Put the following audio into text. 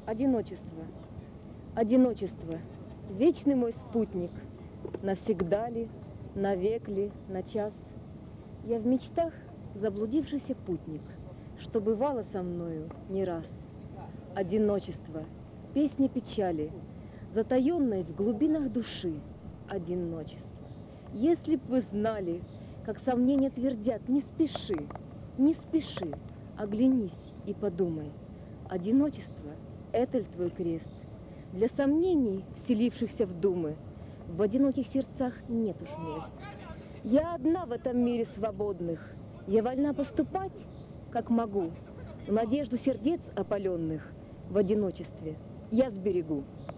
Одиночество, одиночество, вечный мой спутник. Навсегда ли, навек ли, на час? Я в мечтах заблудившийся путник, что бывало со мною не раз. Одиночество, песня печали, затаенной в глубинах души. Одиночество. Если б вы знали, как сомнения твердят: не спеши, не спеши, оглянись и подумай. Одиночество — это ль твой крест? Для сомнений, вселившихся в думы, в одиноких сердцах нет уж мест. Я одна в этом мире свободных, я вольна поступать, как могу, но надежду сердец опаленных в одиночестве я сберегу.